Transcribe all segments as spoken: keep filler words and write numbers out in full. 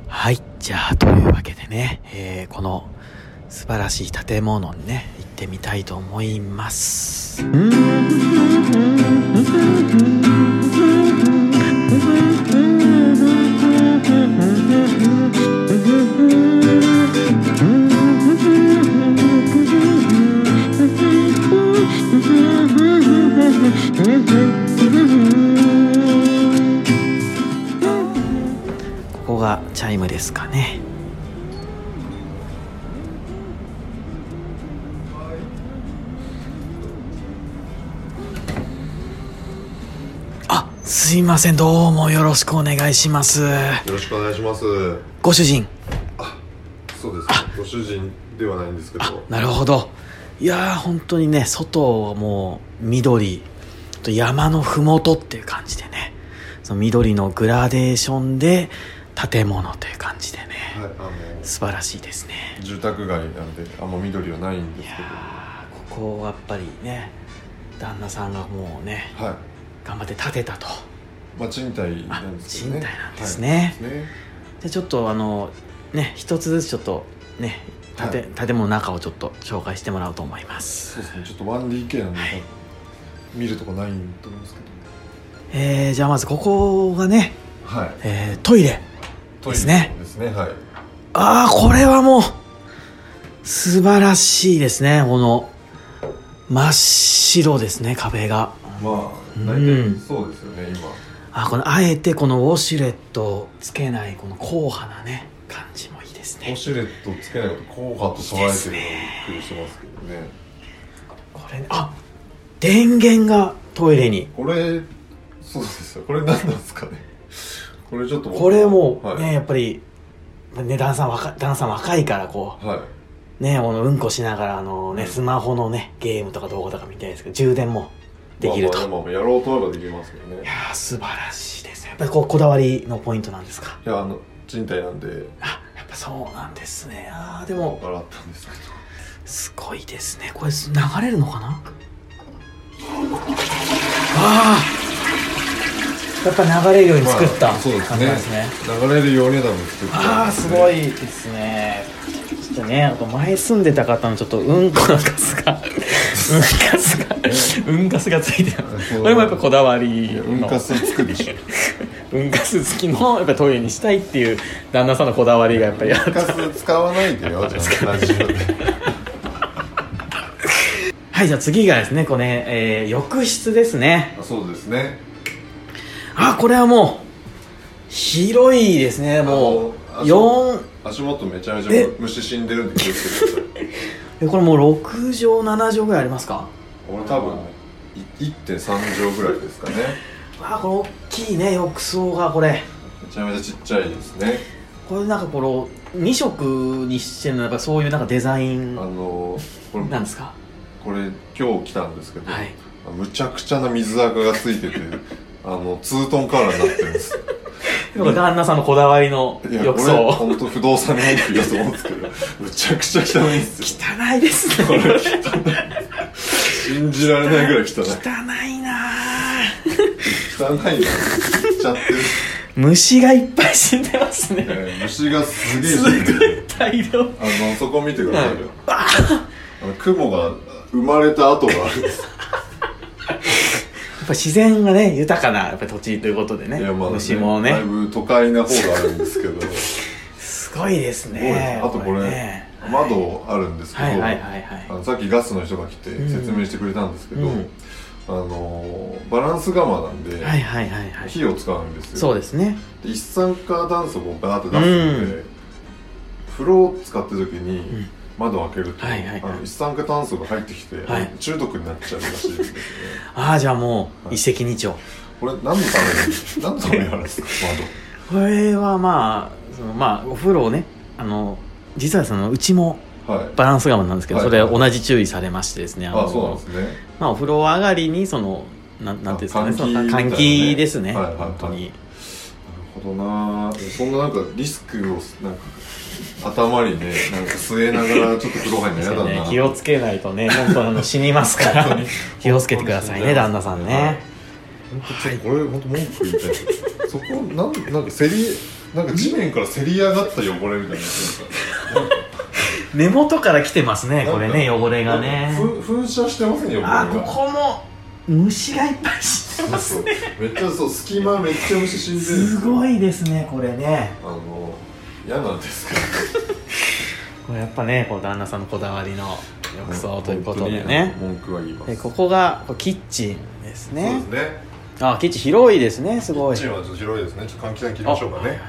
はい、じゃあというわけでね、えー、この素晴らしい建物にね行ってみたいと思います。ここがチャイムですかね。あ、すいません、どうもよろしくお願いします。よろしくお願いします。 ご主人？ あ、そうです。ご主人ではないんですけど。あ、 なるほど。いやー本当にね、外はもう緑と山のふもとっていう感じでね、その緑のグラデーションで建物という感じでね、はい、あの素晴らしいですね。 住宅街なんであんま緑はないんですけど、いやここはやっぱりね、旦那さんがもうね、はい、頑張って建てたと。 まあ賃貸なんですけどね。 賃貸なんですね。はい、ですね。でちょっとあのね、一つずつちょっとね、建, 建物の中をちょっと紹介してもらおうと思います。 そうですね、ちょっと ワンディーケー なんで、はい、見るとこないと思うんですけど、 えー、じゃあまずここがね、 はい、 えー、トイレですね。 ですね、はい。 ああ、これはもう素晴らしいですね。この真っ白ですね、壁が。 まあ大体そうですよね、うん、今。 あ、このあえてこのウォシュレットをつけないこの硬派なね感じもいいですね。 ウォシュレットをつけないこと硬派と捉えてるのにびっくりしてますけどね。 これ、ね、あ、電源がトイレに。 これそうですよ。これ何なんですかね。これちょっとこれもうね、はい、やっぱりね、旦那さん若旦那さん若いからこう、はい、ね、このうんこしながらあのね、スマホのねゲームとか動画とか見たいですけど、充電もできると。 まあまあまあやろうと思えばできますけどね。 いやー素晴らしいですね。やっぱりこうこだわりのポイントなんですか。 いや、あの賃貸なんで。 あ、やっぱそうなんですね。あーでも洗ったんですけど、 すごいですね。これ流れるのかな。ああ、やっぱ流れるように作った、まあ、 そうですね。ですね、流れるように多分作った、ね。 ああ、すごいですね。ちょっとね、あと前住んでた方のちょっとうんこのカスがうんカスがうんカスがついてる。これもやっぱこだわりの。 うんカスつくでしょ。 うんカス付きのやっぱトイレにしたいっていう旦那さんのこだわりがやっぱりあった。 うんカス使わないでよ、じゃあラジオで。 はい、じゃあ次がですね、これ、ねえー、浴室ですね。 あ、そうですね。 あ、これはもう広いですね。もうよん足元めちゃめちゃ虫死んでるんで気をつけてください。 え、これもうろくじょうななじょうぐらいありますか。 これ多分 いってんさんじょうぐらいですかね。 あ、これ大きいね、浴槽がこれめちゃめちゃちっちゃいですね。 これなんかこのに色にしてるのはやっぱそういうなんかデザイン、あのー、これなんですか。 これ今日来たんですけど、はい、むちゃくちゃな水垢がついててあのツートンカラーになってるんです。 旦那さんのこだわりの浴槽。 いや、これ本当不動産に入ってるやつ思うんですけど、むちゃくちゃ汚いんですよ。 汚いですね。 これ汚い。信じられないぐらい汚い。 汚いな汚いな。言っちゃってる。 虫がいっぱい死んでますね。 ね、虫がすげえ死んでる。 大量。 あのそこ見てくださいよ。はい、あの雲が生まれた跡があるんです。 やっぱ自然がね豊かなやっぱ土地ということでね、いや、まあね、虫もねだいぶ都会な方があるんですけどすごいですね。 あとこれ、ね、窓あるんですけど、あのさっきガスの人が来て説明してくれたんですけど、うん、あのバランス釜なんで火を使うんですよ。 そうですね。 で一酸化炭素をバーって出すので、うん、風呂を使ってる時に、うん、窓を開けると、はいはいはい、あの一酸化炭素が入ってきて、はい、中毒になっちゃうらしいですね。 ああ、じゃあもう、はい、一石二鳥。 これ何のために何のためにあるんですか、 窓。これはまあそのまあお風呂をね、あの実はそのうちもバランス釜なんですけど、はい、それ同じ注意されましてですね。あのあ、そうなんですね。 まあお風呂上がりにそのなんなんていうんですかね、換気ですね。はいはいはい、本当に。なるほどな。そんななんかリスクをなんか頭にね、なんか据えながらちょっと風呂入るの嫌だな、 ね、気をつけないとね、本当あの死にますから気をつけてくださいね、旦那さんね。 本当ちょっとこれ本当文句言いたい。そこなんなんかせりなんか地面からせり上がった汚れみたいななんか根元から来てますねこれね汚れがね噴射してますね汚れが。 あここも虫がいっぱい死んでますね。 そうそうめっちゃそう隙間めっちゃ虫死んでるんですすごいですねこれね。 あの嫌なんですかこれやっぱねこう旦那さんのこだわりの浴槽ということでね。 文句は言います。 でここがキッチンですね。 そうですね。 あキッチン広いですねすごい。 キッチンはちょっと広いですね。ちょっと換気扇切りましょうかね。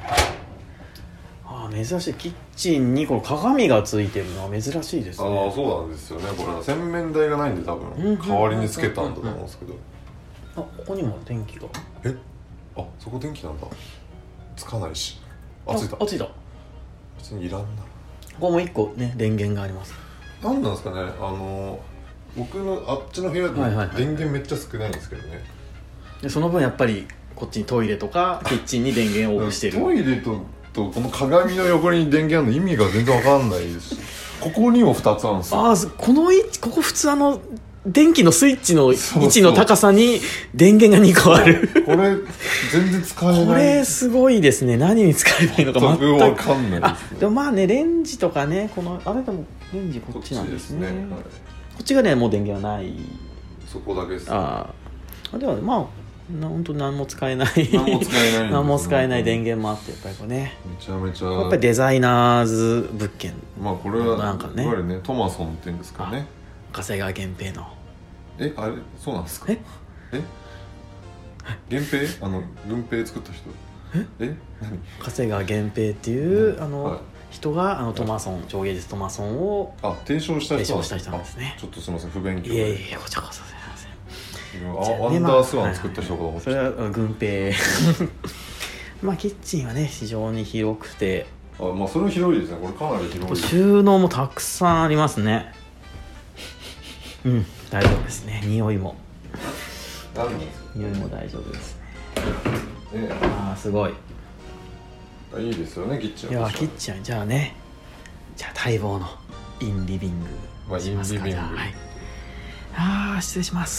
あ珍しいキッチンにこの鏡がついてるのは珍しいですね。 ああそうなんですよね。これは洗面台がないんで多分代わりにつけたんだと思うんですけど。 あここにも電気が。 えあそこ電気なんだ。つかないし。あついた。 あついた。 別にいらんな。 ここもいっこね電源があります。 なんなんですかねあの僕のあっちの部屋で電源めっちゃ少ないんですけどね。 でその分やっぱりこっちにトイレとかキッチンに電源をオフしてる。 トイレととこの鏡の横に電源あるの意味が全然わかんないですしここにもふたつあるんですよ。 あこの位置ここ普通あの電気のスイッチの位置の高さに電源がにこある。 これ全然使えない。 これすごいですね。何に使えばいいのか全くわかんないです、ね、 あでもまあねレンジとかねこのあれでもレンジこっちなんですね。こっちですね、はい、こっちがねもう電源はない。 そこだけです、ね、 ああではまあ本当何も使えない何も使えない何も使えない電源もあってやっぱりこうねめちゃめちゃやっぱりデザイナーズ物件。 まあこれはなんかねいわゆるねトマソンっていうんですかね。 長谷川源平のえあれそうなんですか。 ええ源平あの軍平作った人ええ何長谷川源平っていう、うん、あの、はい、人があのトマソン超芸術トマソンをあ提唱した人提唱した人なんですね。 ちょっとすみません不勉強いえいえこちらこそすみません。 あワンダースワン作った人かと思って、 はいはい、それは軍平まあキッチンはね非常に広くてあまあそれは広いですね。これかなり広い。 収納もたくさんありますね。うん大丈夫ですね。匂いも何ですか。 匂いも大丈夫ですね。 ねああすごいいいですよねキッチンは。 いやキッチンじゃあねじゃあ待望のインリビングしますか。 まあ、インリビング、 はい、ああ失礼します。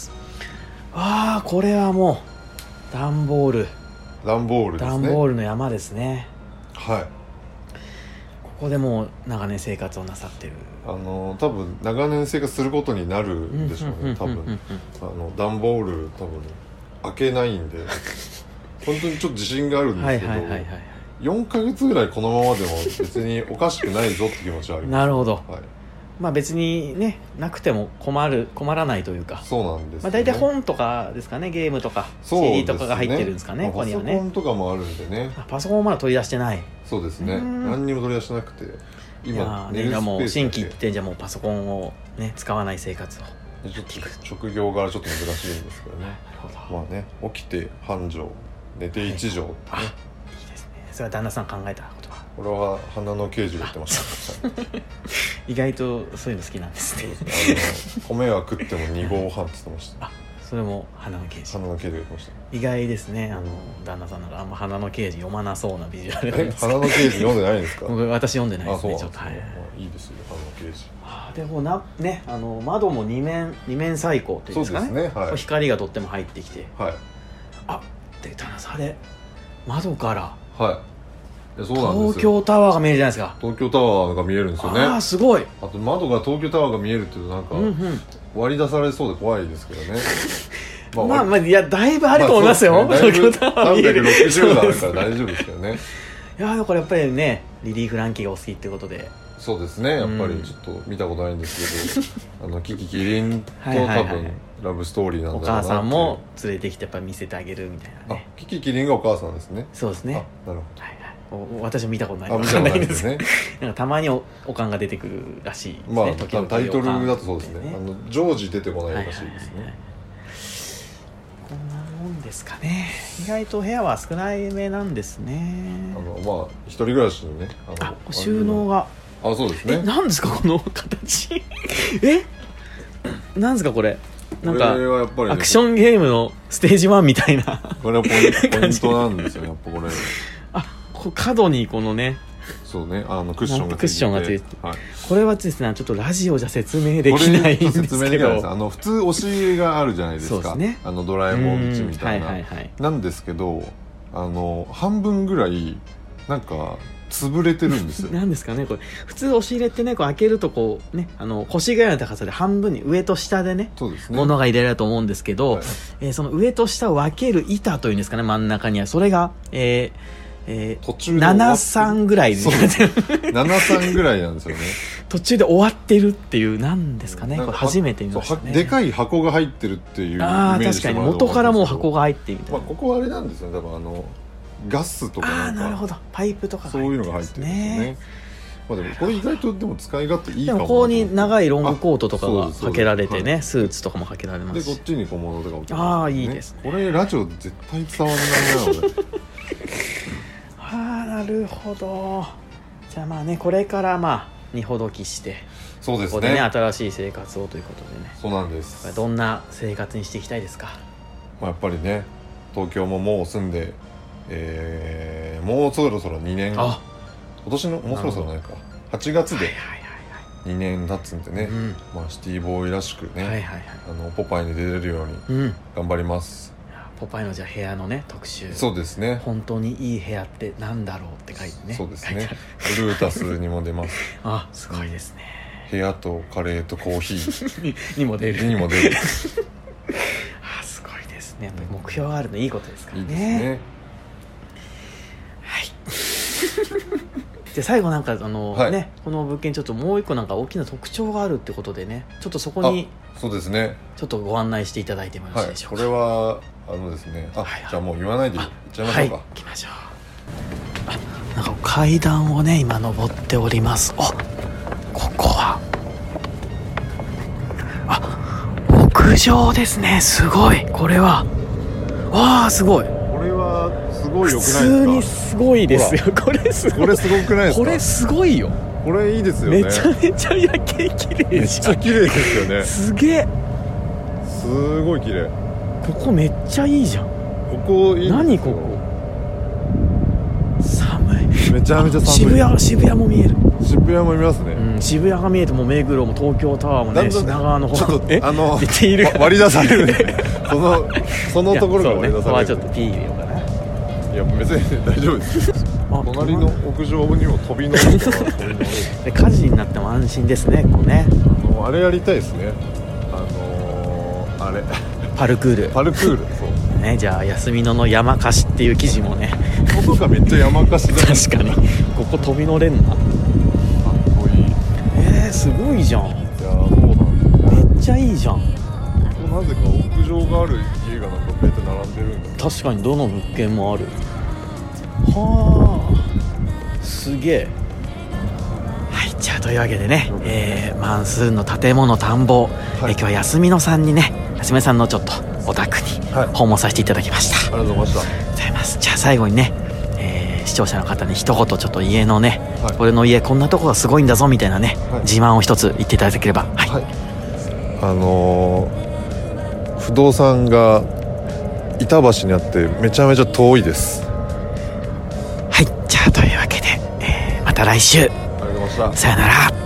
ああこれはもう段ボール段ボールですね。 段ボールの山ですね。 はいここでもう長年生活をなさってる。 あの多分長年生活することになるんでしょうね。多分あの段ボール多分開けないんで本当にちょっと自信があるんですけど、はいはいはいはい、よんかげつぐらいこのままでも別におかしくないぞって気持ちはあります。 なるほど、 はい、 まあ別にねなくても困る困らないというか。 そうなんです、ね、 まあ、大体本とかですかねゲームとか シーディー とかが入ってるんですかね。 まあ、 ここにはねパソコンとかもあるんでね。 パソコンをまだ取り出してない。 そうですね何にも取り出してなくて今寝るスペースもう心機一転じゃもうパソコンを、ね、使わない生活をちょっと職業柄ちょっと珍しいんですけどね。まあね起きて半畳寝て一畳ってね、 はい、いいですね。それは旦那さん考えたことは。 これは花の刑事が言ってました意外とそういうの好きなんですね。 あの米は食ってもに合半って言ってました。 あそれも花の刑事。 花の刑事が言ってました。 意外ですね。あの旦那さんなんかあんま花の刑事読まなそうなビジュアルなんですけど。 え花の刑事読んでないんですか。 僕私読んでないですね。 あそうちょっとはい、 いいですよ花の刑事。 あでもなねあの窓も二面二面採光というんですかね。 そうですね、はい、 光がとっても入ってきて。 はい。 あで旦那さんあれ窓からはいいやそうなんですよ。 東京タワーが見えるじゃないですか。 東京タワーが見えるんですよね。 ああすごい。 あと窓が東京タワーが見えるっていうとなんか、うんうん、割り出されそうで怖いですけどね。 まあまあ、まあ、いやだいぶあると思いますよ、まあね、東京タワー見えるさんびゃくろくじゅうどあるから大丈夫ですよね。 いやだからやっぱりねリリー・フランキーがお好きってことで。 そうですねやっぱりちょっと見たことないんですけど、うん、あのキキキリンと多分はいはい、はい、ラブストーリーなんだろうな。 お母さんも連れてきてやっぱ見せてあげるみたいなね。 あキキキリンがお母さんですね。 そうですね。 なるほど、 はいはい、私は見たことないあ見たことないですね。 なんかたまに お, おかんが出てくるらしいですね。 まあタイトルだとそうですね。あの常時出てこないらしいですね、はいはいはいはい。 こんなもんですかね。意外と部屋は少ないめなんですね。 あのまあ一人暮らしにねあのあ収納があそうですね。 え何ですかこの形え何ですかこれなんかこれはやっぱり、ね、 アクションゲームのステージワンみたいなこれはポイント、ポイントなんですよやっぱこれあこ角にこのねそうねあのクッションがついててクッションがついてて、 はい、 これはですねちょっとラジオじゃ説明できないんですけど説明できないです。あの普通押し入れがあるじゃないですか。 そうですねあのドラえもん家みたいな、 はいはいはい、 なんですけどあの半分ぐらいなんか潰れてるんですよ。 なんですかねこれ。普通押し入れってねこう開けるとこうねあの腰ぐらいの高さで半分に上と下でね、 そうですね、 物が入れられると思うんですけど、はい、えー、その上と下を分ける板というんですかね、真ん中にはそれが、えーえー、途中でななさんぐらいでななさんぐらいなんですよね。 途中で終わってるっていうなんですかね、これ初めて見ましたね。 でかい箱が入ってるっていうイメージしてもらうと思うんですけど、あ、確かに元からもう箱が入ってるみたいな、 まあ、ここはあれなんですよね、多分あのガスとかなんか、 あ、なるほど、パイプとかそういうのが入ってるんですよね。まあ、でもこれ意外とでも使い勝手いいかもな。 でもここに長いロングコートとかがかけられてね、スーツとかもかけられますし、 でこっちに小物とか置けます、ね、 ああいいですね。 これラジオ絶対伝わらないなこれああ、なるほど。じゃあまあね、これからまあ荷ほどきして、 そうですね、 ここでね新しい生活をということでね。 そうなんです。 どんな生活にしていきたいですか。 まあ、やっぱりね東京ももう住んで、えー、もうそろそろにねん、あ、今年のもうそろそろないかはちがつでにねん経つんでね、うん、まあ、シティボーイらしくね、はいはいはい、あのポパイに出れるように頑張ります、 うん、ポパイのじゃあ部屋のね特集、 そうですね、 本当にいい部屋ってなんだろうって書いてね、 そうですね、ブルータスにも出ますあ、すごいですね、 部屋とカレーとコーヒーにも出るにも出るあ、すごいですね。やっぱり目標があるのいいことですからね。 いいですね。 はいで最後なんかあの、はい、ね、この物件ちょっともう一個なんか大きな特徴があるってことでね、ちょっとそこにそうですね、 ちょっとご案内していただいてもよろしいでしょうか。 はい、これはあのですね、あ、はいはい、じゃあもう言わないでいっちゃいましょうか。はい、行きましょう。あ、なんか階段をね今登っております。あ、ここはあ、屋上ですね。すごい、これはわあ、すごい、 これはすごい良くないですか。 普通にすごいですよ。これすごい、 これすごくないですか。 これすごいよ。 これいいですよね。 めちゃめちゃ夜景綺麗じゃん。 めっちゃ綺麗ですよね。 すげえ、 すごい綺麗。 ここめっちゃいいじゃん。 ここいい。 何ここ。寒い。 めちゃめちゃ寒い。 渋谷、渋谷も見える。 渋谷も見ますね、 うん、渋谷が見えても目黒も東京タワーもね、品川の方ちょっとえあの出ている割り出されるねそのそのところが割り出される、 ね、ちょっとピー入れようかな。 いや別に大丈夫です隣の屋上にも飛び乗るで火事になっても安心ですね。こうね、 あのあれやりたいですね、あのー、あれパルクールパルクール、そうね。じゃあ休みのの山貸しっていう記事もね、 こことかめっちゃ山貸しだ確かにここ飛び乗れんな。えー、すごいじゃん。いや、 そうなんですね。 めっちゃいいじゃん。 ここなぜか屋上がある家がなんかベッて並んでるんです。 確かにどの物件もある。はあ、すげえ。はい、じゃあというわけでね、えー、マンスーンの建物探訪、はい、えー、今日は休みのさんにね、休みのさんのちょっとお宅に訪問させていただきました、 はい、ありがとうございました。 ありがとうございます。じゃあ最後にね、視聴者の方に一言ちょっと家のね、はい、俺の家こんなとこがすごいんだぞみたいなね、はい、自慢を一つ言っていただければ、はいはい、 あのー、不動産が板橋にあってめちゃめちゃ遠いです。 はい、じゃあというわけで、えー、また来週。 ありがとうございました。 さよなら。